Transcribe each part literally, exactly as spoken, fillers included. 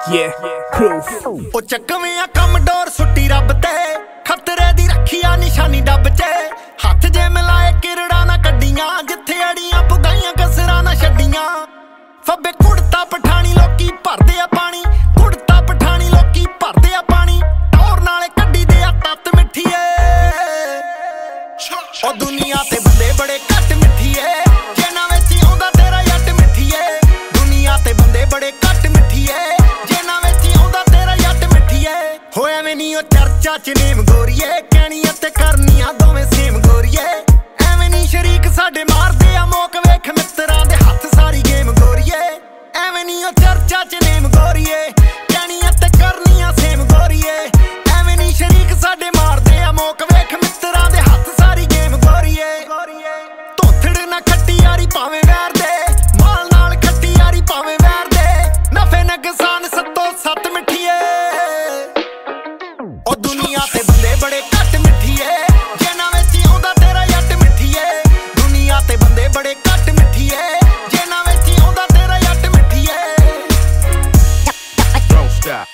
Yeah, proof. ਉਹ ਚੱਕਵੇਂ ਆ ਕੰਮ ਡੋਰ ਸੁੱਟੀ ਰੱਬ ਤੇ ਖਤਰੇ ਦੀ ਰੱਖਿਆ ਨਿਸ਼ਾਨੀ ਡੱਬ ਚ ਹੱਥ ਜੇ ਮਿਲਾਏ ਕਿਰੜਾ ਨਾ ਕੱਢੀਆਂ ਜਿੱਥੇ ਅੜੀਆਂ ਪੁਗਾਈਆਂ ਕਸਰਾਂ ਨਾ ਛੱਡੀਆਂ ਫੱਬੇ ਕੁੜਤਾ ਪਠਾਣੀ ਲੋਕੀ ਭਰਦੇ ਆ ਪਾਣੀ ਕੁੜਤਾ ਪਠਾਣੀ ਲੋਕੀ ਭਰਦੇ ਆ ਪਾਣੀ ਟੌਰ ਨਾਲੇ ਕੱਢੀ ਦੇ ਆ ਤੱਤ ਮਿੱਠੀਏ ਉਹ ਦੁਨੀਆ ਤੇ ਬੰਦੇ ਬੜੇ ਘੱਟ ਮਿੱਠੀਏ ਜਿਨ੍ਹਾਂ ਵਿੱਚ ਆਉਂਦਾ ਤੇਰਾ ਜੱਟ ਮਿੱਠੀਏ ਦੁਨੀਆ ਤੇ ਬੰਦੇ ਬੜੇ ਘੱਟ ਮਿੱਠੀਏ ਜਿਨ੍ਹਾਂ ਵਿੱਚ ਆਉਂਦਾ ਤੇਰਾ ਜੱਟ ਮਿੱਠੀਏ ਹੋ ਐਵੇਂ ਨੀ ਉਹ ਚਰਚਾ ਚ ਨੇਮ ਗੋਰੀਏ ਕਹਿਣੀ ਅਤੇ ਕਰਨੀਆਂ ਦੋਵੇਂ ਸੇਮ ਗੋਰੀਏ ਐਵੇਂ ਨੀ ਸ਼ਰੀਕ ਸਾਡੇ ਮਾਰਦੇ ਆ ਮੋਕ ਵੇਖ ਮਿੱਤਰਾਂ ਦੇ ਹੱਥ ਸਾਰੀ ਗੇਮ ਗੋਰੀਏ ਐਵੇਂ ਨੀ ਉਹ ਚਰਚਾ ਚ ਨੇਮ ਗੋਰੀਏ ਕਹਿਣੀ ਅਤੇ ਕਰਨੀਆਂ ਸੇਮ ਗੋਰੀਏ ਐਵੇਂ ਨੀ ਸ਼ਰੀਕ ਸਾਡੇ ਮਾਰਦੇ ਆ ਮੋਕ ਵੇਖ ਮਿੱਤਰਾਂ ਦੇ ਹੱਥ ਸਾਰੀ ਗੇਮ ਗੋਰੀਏ ਧੋਥੜ ਨਾ ਖੱਟੀ ਯਾਰੀ ਭਾਵੇਂ ਵੈਰ ਦੇ ਮਾਲ ਨਾਲ ਖੱਟੀ ਯਾਰੀ ਭਾਵੇਂ ਵੈਰ ਦੇ ਨਫੇ ਨੁਕਸਾਨ ਸੱਤੋਂ ਸੱਤ ਮਿੱਠੀਏ ਉਹ ਦੁਨੀਆ ਤੇ ਬੰਦੇ ਬੜੇ ਘੱਟ ਮਿੱਠੀਏ ਜਿਨ੍ਹਾਂ ਵਿੱਚ ਆਉਂਦਾ ਤੇਰਾ ਜੱਟ ਮਿੱਠੀਏ ਦੁਨੀਆ ਤੇ ਬੰਦੇ ਬੜੇ ਘੱਟ ਮਿੱਠੀਏ ਜਿਨ੍ਹਾਂ ਵਿੱਚ ਆਉਂਦਾ ਤੇਰਾ ਜੱਟ ਮਿੱਠੀਏ Don't stop.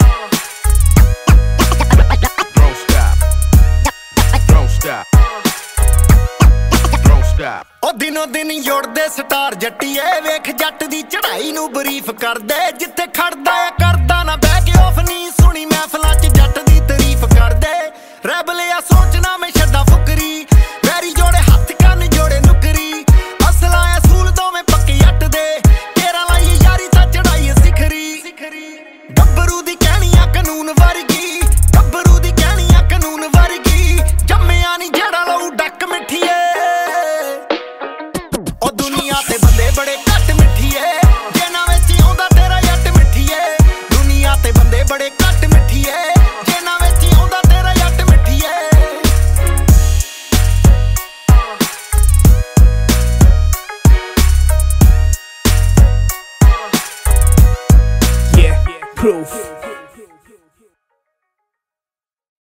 Don't stop. Don't stop. Don't stop. ਉਹ ਦਿਨੋਂ ਦਿਨ ਜੁੜਦੇ ਸਟਾਰ ਜੱਟੀਏ ਵੇਖ ਜੱਟ ਦੀ ਚੜਾਈ ਨੂੰ ਬਰੀਫ ਕਰਦੇ ਜਿੱਥੇ ਖੜਦਾ ਆ ਕਰਦਾ ਨਾ ਬਹਿ ਕੇ ਆਫ ਨਹੀਂ ਸੁਣੀ ਮਹਿਫਲਾਂ ਚ ਜੱਟ ਦੀ ਤਾਰੀਫ ਕਰਦੇ ਰੈਬਲਿਆ ਸੋਚਣਾ ਮੈਂ ਛੱਡਾ ਫੁਕਰੀ ਵੈਰੀ ਜੋੜੇ ਹੱਥ ਕੰਨ ਜੋੜੇ ਨੁਕਰੀ ਅਸਲਾ ਅਸੂਲ ਦੋਵੇਂ ਪੱਕੇ ਜੱਟ ਦੇ ਤੇਰਾ ਲਾਈ ਯਾਰੀ ਤਾਂ ਚੜਾਈ ਸਿਖਰੀ ਗੱਭਰੂ ਦੀ ਕਹਿਣੀਆਂ ਕਾਨੂੰਨ ਵਰਗੀ ਗੱਭਰੂ ਦੀ ਕਹਿਣੀਆਂ ਕਾਨੂੰਨ ਵਰਗੀ ਜੰਮਿਆ ਨਹੀਂ ਜਿਹੜਾ ਲਊ ਡੱਕ ਮਿੱਠੀਏ ਉਹ ਦੁਨੀਆ ਤੇ ਬੰਦੇ ਬੜੇ ਘੱਟ ਮਿੱਠੀਏ ਜਿਨ੍ਹਾਂ ਵਿੱਚ ਆਉਂਦਾ ਤੇਰਾ ਜੱਟ ਮਿੱਠੀਏ ਦੁਨੀਆ ਤੇ ਬੰਦੇ ਬੜੇ ਘੱਟ ਮਿੱਠੀਏ ਜਿਨ੍ਹਾਂ ਵਿੱਚ ਆਉਂਦਾ ਤੇਰਾ ਜੱਟ ਮਿੱਠੀਏ Yeah, proof.